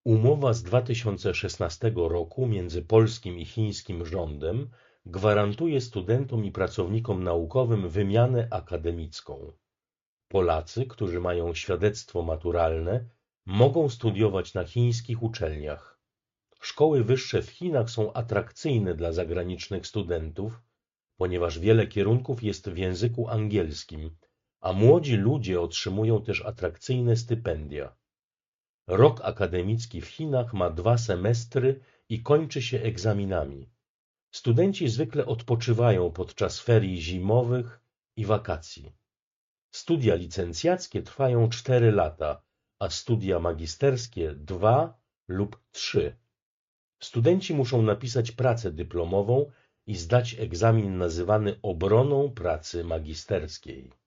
Umowa z 2016 roku między polskim i chińskim rządem gwarantuje studentom i pracownikom naukowym wymianę akademicką. Polacy, którzy mają świadectwo maturalne, mogą studiować na chińskich uczelniach. Szkoły wyższe w Chinach są atrakcyjne dla zagranicznych studentów, ponieważ wiele kierunków jest w języku angielskim, a młodzi ludzie otrzymują też atrakcyjne stypendia. Rok akademicki w Chinach ma 2 semestry i kończy się egzaminami. Studenci zwykle odpoczywają podczas ferii zimowych i wakacji. Studia licencjackie trwają 4 lata, a studia magisterskie 2 lub 3. Studenci muszą napisać pracę dyplomową i zdać egzamin nazywany obroną pracy magisterskiej.